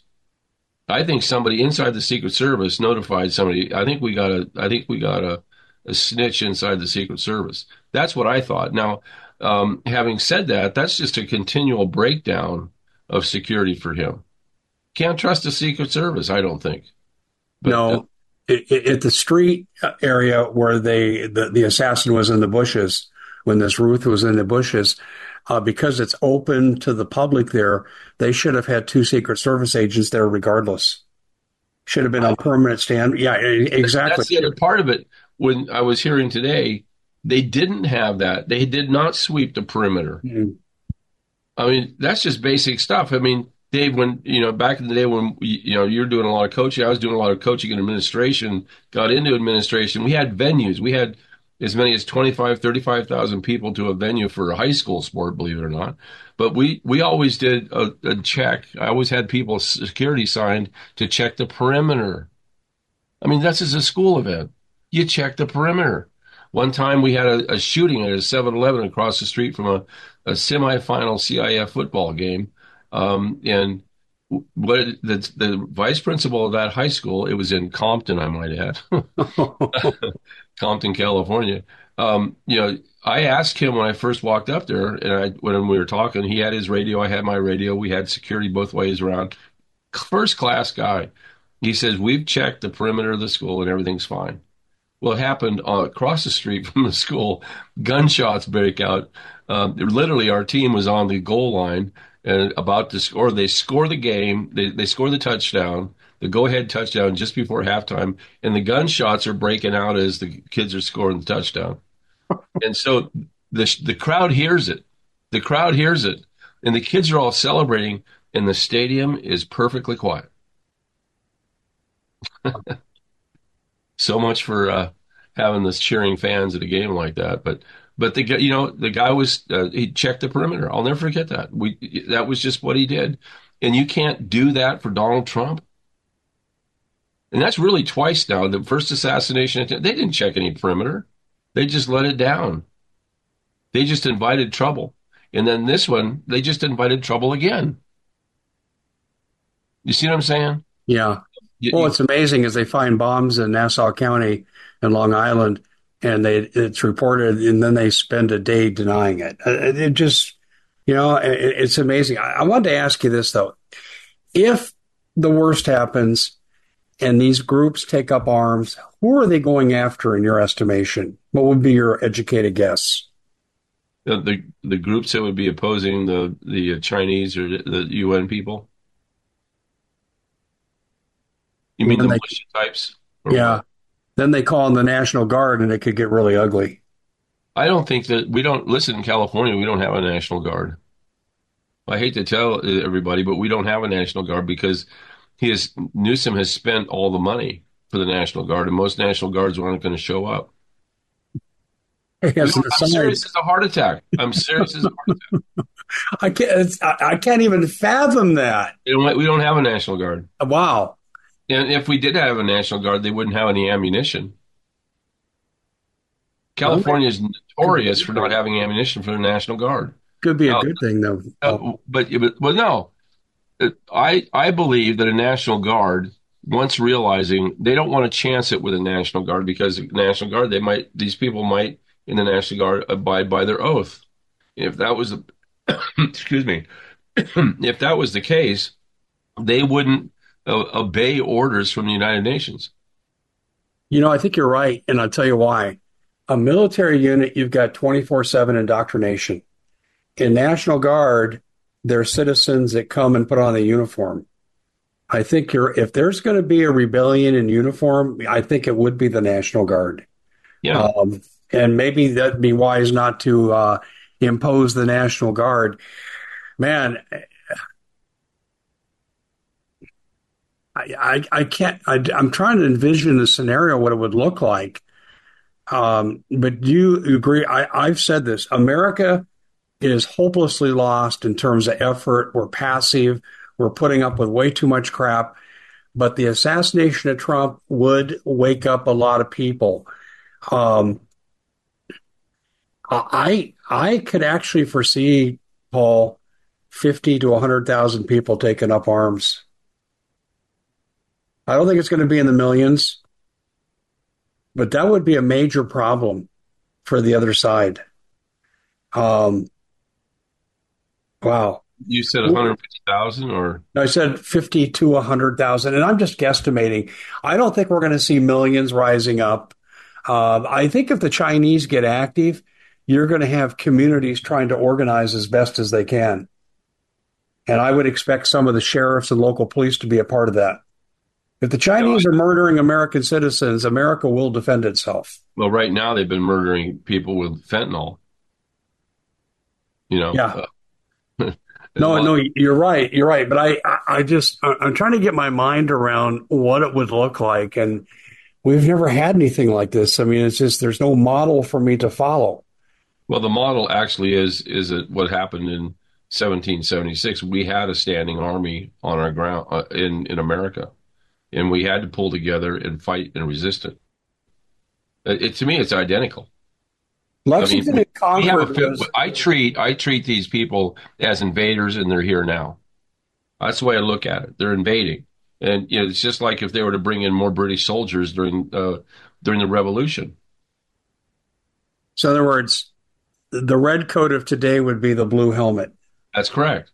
I think somebody inside the Secret Service notified somebody. I think we got a. I think we got a, a snitch inside the Secret Service. That's what I thought. Now, um, having said that, that's just a continual breakdown of security for him. Can't trust the Secret Service. I don't think. But uh, No, it, it, at the street area where they the, the assassin was in the bushes, when this Ruth was in the bushes, uh, because it's open to the public there, they should have had two Secret Service agents there regardless. Should have been on permanent stand. Yeah, exactly. That's the other part of it. When I was hearing today, they didn't have that. They did not sweep the perimeter. Mm-hmm. I mean, that's just basic stuff. I mean, Dave, when, you know, back in the day when, you know, you're doing a lot of coaching, I was doing a lot of coaching in administration, got into administration. We had venues. We had as many as twenty-five, thirty-five thousand people to a venue for a high school sport, believe it or not. But we, we always did a, a check. I always had people security signed to check the perimeter. I mean, that's as a school event. You check the perimeter. One time we had a, a shooting at a seven eleven across the street from a, a semifinal C I F football game. Um, and what the, the vice principal of that high school, it was in Compton, I might add, Compton, California. Um, you know, I asked him when I first walked up there, and I, when we were talking, he had his radio, I had my radio. We had security both ways around. First class guy. He says, we've checked the perimeter of the school and everything's fine. Well, it happened uh, across the street from the school. Gunshots break out. Um, literally, our team was on the goal line and about to score. They score the game. They they score the touchdown, the go-ahead touchdown just before halftime, and the gunshots are breaking out as the kids are scoring the touchdown. And so the the crowd hears it. The crowd hears it, and the kids are all celebrating, and the stadium is perfectly quiet. So much for uh, having this cheering fans at a game like that. But but the you know the guy was uh, he checked the perimeter. I'll never forget that. We that was just what he did, and you can't do that for Donald Trump. And that's really twice now. The first assassination attempt, they didn't check any perimeter. They just let it down. They just invited trouble. And then this one, they just invited trouble again. You see what I'm saying? Yeah. Well, what's amazing is they find bombs in Nassau County and Long Island, and they it's reported, and then they spend a day denying it. It, it just, you know, it, it's amazing. I, I wanted to ask you this, though. If the worst happens and these groups take up arms, who are they going after in your estimation? What would be your educated guess? The the, the groups that would be opposing the, the Chinese or the, the U N people? You mean the they, militia types? Yeah. What? Then they call in the National Guard, and it could get really ugly. I don't think that we don't listen in California. We don't have a National Guard. I hate to tell everybody, but we don't have a National Guard because he has Newsom has spent all the money for the National Guard, and most National Guards aren't going to show up. Yes, I'm serious as a heart attack. I'm serious as a heart attack. I can't. I can't even fathom that. We don't, we don't have a National Guard. Wow. And if we did have a National Guard, they wouldn't have any ammunition. California is notorious for not having ammunition for the National Guard. Could be a uh, good thing, though. Uh, but, but, well, no. I, I believe that a National Guard, once realizing they don't want to chance it with a National Guard because the National Guard, they might, these people might in the National Guard abide by their oath. If that was, the, excuse me, if that was the case, they wouldn't Uh, obey orders from the United Nations. You know, I think you're right, and I'll tell you why. A military unit, you've got twenty-four seven indoctrination. In National Guard, they're citizens that come and put on the uniform. I think you're, if there's going to be a rebellion in uniform, I think it would be the National Guard. Yeah. Um, and maybe that'd be wise not to uh, impose the National Guard. Man, I, I, I can't, I, I'm trying to envision the scenario, what it would look like. Um, but do you agree? I, I've said this, America is hopelessly lost in terms of effort. We're passive. We're putting up with way too much crap. But the assassination of Trump would wake up a lot of people. Um, I, I could actually foresee, Paul, fifty to one hundred thousand people taking up arms. I don't think it's going to be in the millions, but that would be a major problem for the other side. Um, wow. You said one hundred fifty thousand or? No, I said fifty to one hundred thousand, and I'm just guesstimating. I don't think we're going to see millions rising up. Uh, I think if the Chinese get active you're going to have communities trying to organize as best as they can. And I would expect some of the sheriffs and local police to be a part of that. If the Chinese are murdering American citizens, America will defend itself. Well, right now they've been murdering people with fentanyl. You know? Yeah. Uh, no, no, you're right. You're right. But I, I just, I'm trying to get my mind around what it would look like. And we've never had anything like this. I mean, it's just, there's no model for me to follow. Well, the model actually is, is it what happened in seventeen seventy-six. We had a standing army on our ground uh, in, in America, and we had to pull together and fight and resist it. It, it to me, it's identical. Lexington I mean, and Concord. We have a, was, I treat I treat these people as invaders, and they're here now. That's the way I look at it. They're invading, and you know, it's just like if they were to bring in more British soldiers during uh, during the Revolution. So, in other words, the red coat of today would be the blue helmet. That's correct.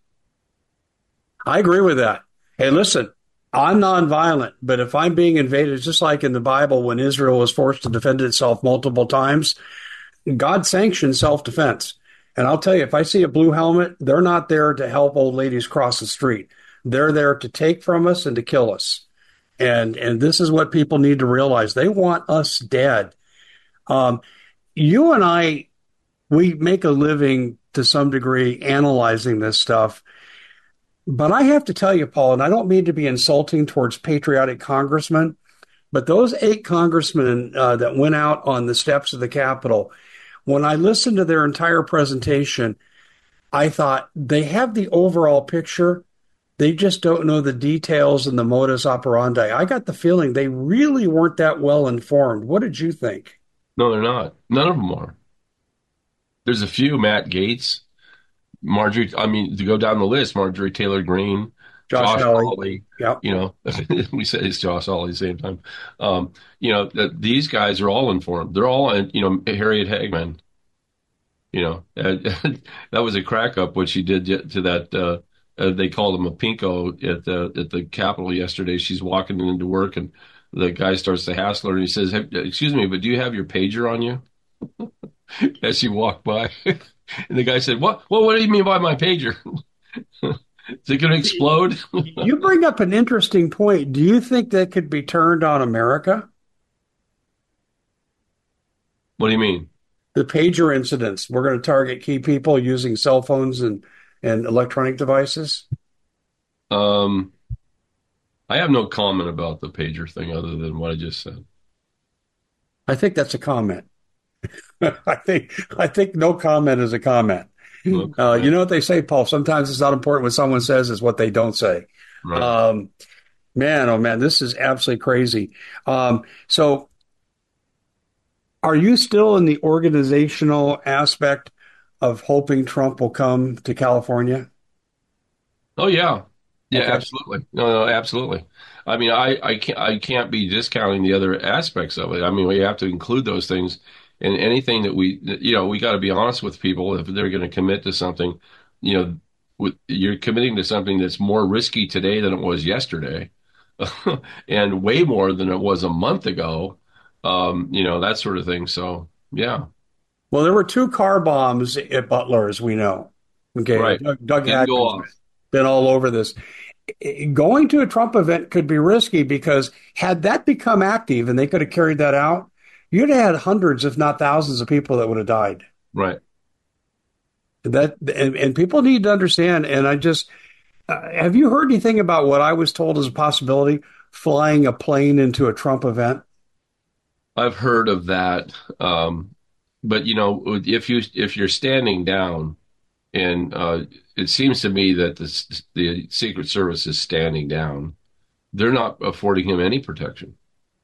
I agree with that. Hey, listen, I'm nonviolent, but if I'm being invaded, it's just like in the Bible when Israel was forced to defend itself multiple times, God sanctioned self-defense. And I'll tell you, if I see a blue helmet, they're not there to help old ladies cross the street. They're there to take from us and to kill us. And and this is what people need to realize. They want us dead. Um, you and I, we make a living to some degree analyzing this stuff. But I have to tell you, Paul, and I don't mean to be insulting towards patriotic congressmen, but those eight congressmen uh, that went out on the steps of the Capitol, when I listened to their entire presentation, I thought they have the overall picture. They just don't know the details and the modus operandi. I got the feeling they really weren't that well informed. What did you think? No, they're not. None of them are. There's a few, Matt Gaetz, Marjorie, I mean, to go down the list, Marjorie Taylor Greene, Josh, Josh Hawley. Hawley, Yep. you know, we say it's Josh Hawley at the same time. Um, you know, that these guys are all informed. They're all, you know, Harriet Hagman, you know, that was a crack up what she did to that, uh, uh, they called him a pinko at the, at the Capitol yesterday. She's walking into work and the guy starts to hassle her and he says, hey, excuse me, but do you have your pager on you? As she walked by. And the guy said, what, well, what do you mean by my pager? Is it going to explode? You bring up an interesting point. Do you think that could be turned on America? What do you mean? The pager incidents. We're going to target key people using cell phones and, and electronic devices? Um, I have no comment about the pager thing other than what I just said. I think that's a comment. I think I think no comment is a comment. No comment. Uh, you know what they say, Paul? Sometimes it's not important what someone says; it's what they don't say. Right. Um, man, oh man, this is absolutely crazy. Um, so, are you still in the organizational aspect of hoping Trump will come to California? Oh yeah, yeah, okay. absolutely. No, no, absolutely. I mean, I, I can't I can't be discounting the other aspects of it. I mean, we have to include those things. And anything that we, you know, we got to be honest with people. If they're going to commit to something, you know, with, you're committing to something that's more risky today than it was yesterday, and way more than it was a month ago. Um, you know, that sort of thing. So, yeah. Well, there were two car bombs at Butler, as we know. Okay, right. Doug, Doug Atkins been all over this. Going to a Trump event could be risky because had that become active and they could have carried that out, you'd have had hundreds, if not thousands, of people that would have died. Right. That and, and people need to understand. And I just uh, have you heard anything about what I was told as a possibility: flying a plane into a Trump event? I've heard of that, um, but you know, if you if you're standing down, and uh, it seems to me that the the Secret Service is standing down, they're not affording him any protection.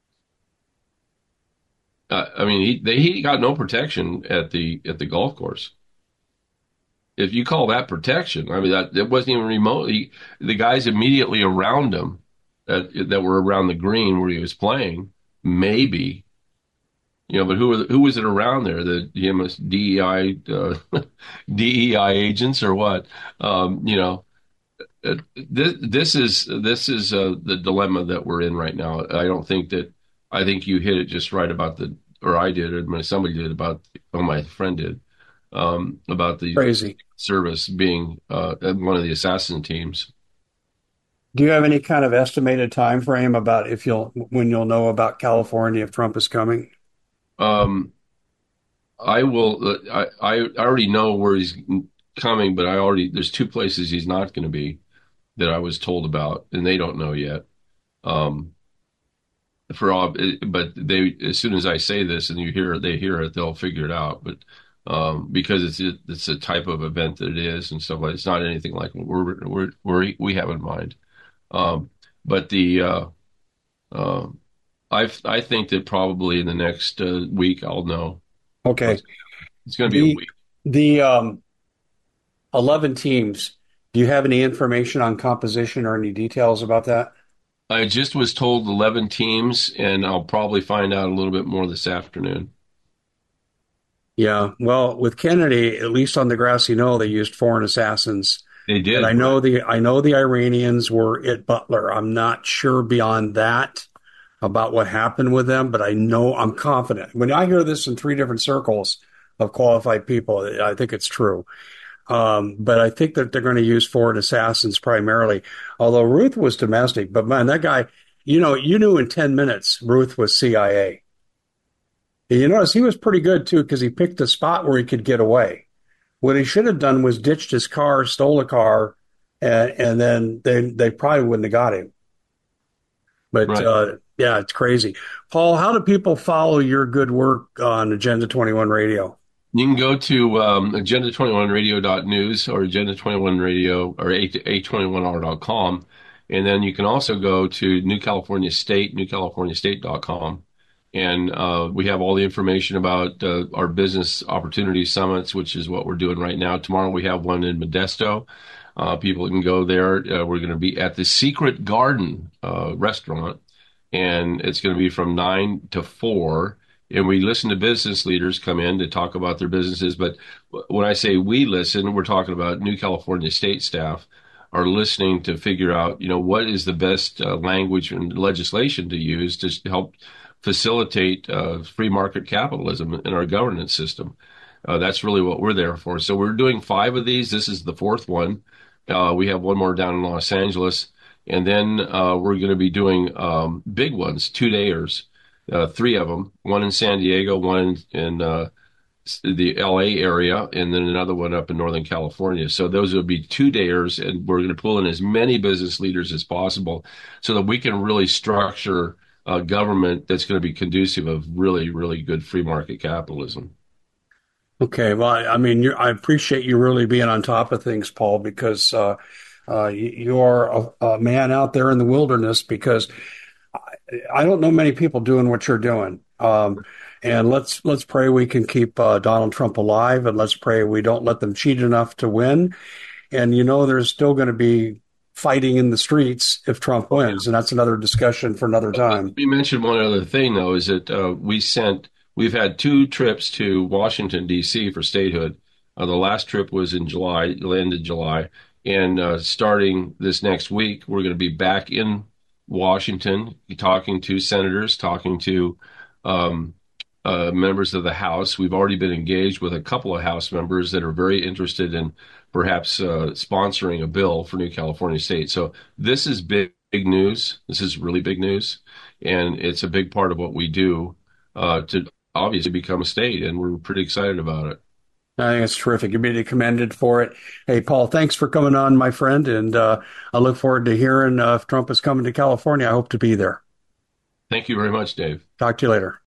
Uh, I mean, he they, he got no protection at the at the golf course. If you call that protection, I mean that it wasn't even remotely. The guys immediately around him that that were around the green where he was playing, maybe, you know. But who were the, who was it around there? The D E I uh, D E I agents or what? Um, you know, this this is this is uh, the dilemma that we're in right now. I don't think that. I think you hit it just right about the, or I did, or somebody did about, oh, my friend did, um, about the Crazy. service being uh, one of the assassin teams. Do you have any kind of estimated time frame about if you'll when you'll know about California if Trump is coming? Um, I will. I, I already know where he's coming, but I already there's two places he's not going to be that I was told about, and they don't know yet. Um, for all, but they as soon as I say this and you hear they hear it, they'll figure it out. But um, because it's it's a type of event that it is and stuff like it's not anything like what we're we're, we're we have in mind. Um, but the uh, uh, I I think that probably in the next uh, week I'll know. Okay. It's going to be a The week. the um, eleven teams. Do you have any information on composition or any details about that? I just was told eleven teams, and I'll probably find out a little bit more this afternoon. Yeah. Well, with Kennedy, at least on the grassy knoll, they used foreign assassins. They And I did, right? know the I know the Iranians were at Butler. I'm not sure beyond that about what happened with them, but I know I'm confident. When I hear this in three different circles of qualified people, I think it's true. Um, but I think that they're going to use foreign assassins primarily. Although Ruth was domestic, but man, that guy, you know, you knew in ten minutes Ruth was C I A. And you notice he was pretty good too because he picked a spot where he could get away. What he should have done was ditched his car, stole a car, and, and then they they probably wouldn't have got him. But Right. uh, yeah, it's crazy. Paul, how do people follow your good work on Agenda twenty-one Radio? You can go to um, agenda twenty one radio dot news or agenda twenty-one radio or a twenty-one r dot com. And then you can also go to New California State, new california state dot com. And uh, we have all the information about uh, our business opportunity summits, which is what we're doing right now. Tomorrow we have one in Modesto. Uh, people can go there. Uh, we're going to be at the Secret Garden uh, restaurant, and it's going to be from nine to four. And we listen to business leaders come in to talk about their businesses. But when I say we listen, we're talking about New California State staff are listening to figure out, you know, what is the best uh, language and legislation to use to help facilitate uh, free market capitalism in our governance system. Uh, that's really what we're there for. So we're doing five of these. This is the fourth one. Uh, we have one more down in Los Angeles. And then uh, we're going to be doing um, big ones, two dayers, uh, three of them, one in San Diego, one in, in uh, the L A area, and then another one up in Northern California. So those will be two dayers, and we're going to pull in as many business leaders as possible so that we can really structure a government that's going to be conducive of really, really good free market capitalism. Okay, well, I, I mean, you're, I appreciate you really being on top of things, Paul, because uh, uh, you, you are a, a man out there in the wilderness. Because I, I don't know many people doing what you're doing. Um, and let's let's pray we can keep uh, Donald Trump alive, and let's pray we don't let them cheat enough to win. And you know, there's still going to be fighting in the streets if Trump Oh, yeah. wins, and that's another discussion for another time. You mentioned one other thing, though, is that uh, we sent, we've had two trips to Washington, D C for statehood. Uh, the last trip was in July, landed July. And uh, starting this next week, we're going to be back in Washington, talking to senators, talking to um, uh, members of the House. We've already been engaged with a couple of House members that are very interested in perhaps uh, sponsoring a bill for New California State. So this is big, big news. This is really big news, and it's a big part of what we do uh, to obviously become a state, and we're pretty excited about it. I think it's terrific. You're being commended for it. Hey, Paul, thanks for coming on, my friend. And uh, I look forward to hearing uh, if Trump is coming to California. I hope to be there. Thank you very much, Dave. Talk to you later.